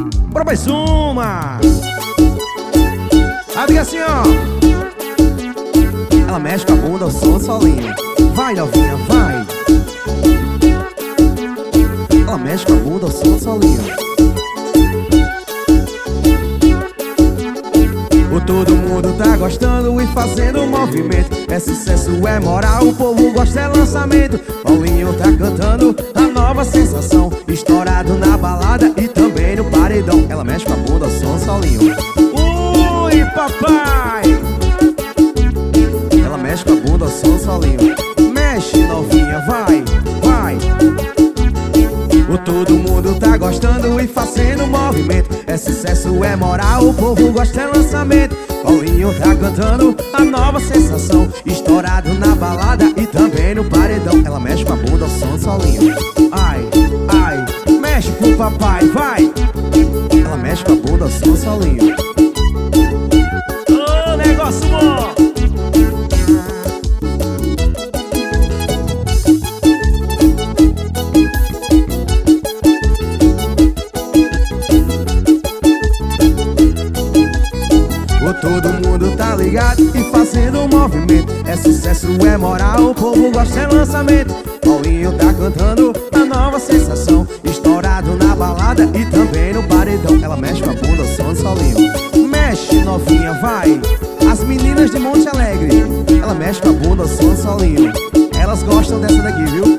Bora mais uma. Aí diga assim, ó. Ela mexe com a bunda, o som solinho. Vai, novinha, vai. Ela mexe com a bunda, o som solinho. Todo mundo tá gostando e fazendo movimento. É sucesso, é moral, o povo gosta, é lançamento. Paulinho tá cantando a nova sensação. Estourado na balada e também no paredão. Ela mexe com a bunda, o som solinho. Ui, papai! Ela mexe com a bunda, o som solinho. Mexe, novinha, vai, vai. Todo mundo tá gostando e fazendo movimento. É sucesso, é moral, o povo gosta, é lançamento. Paulinho tá cantando a nova sensação. Estourado na balada e também no paredão. Ela mexe com a bunda, o som solinho. Ai, ai, mexe pro papai, vai. Ela mexe com a bunda, o som solinho. Ô, negócio bom! Todo mundo tá ligado e fazendo um movimento. É sucesso, é moral, o povo gosta, é lançamento. Paulinho tá cantando a nova sensação. Estourado na balada e também no paredão. Ela mexe com a bunda, o som solinho. Mexe, novinha, vai. As meninas de Monte Alegre. Ela mexe com a bunda, o som solinho. Elas gostam dessa daqui, viu?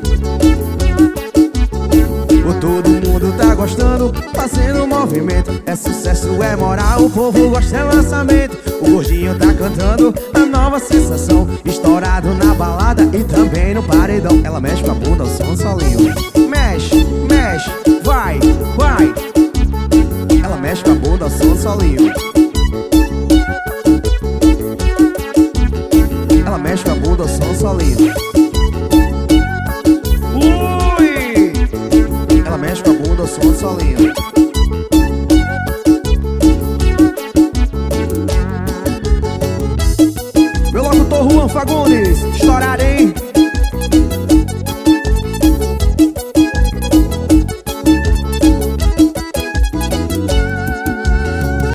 Todo mundo tá gostando, fazendo um movimento. É sucesso, é moral, o povo gosta, é lançamento. O gordinho tá cantando a nova sensação. Estourado na balada e também no paredão. Ela mexe com a bunda, o som solinho. Mexe, mexe, vai, vai. Ela mexe com a bunda, o som solinho. Ela mexe com a bunda, o som solinho. Ela mexe com a bunda, o som solinho.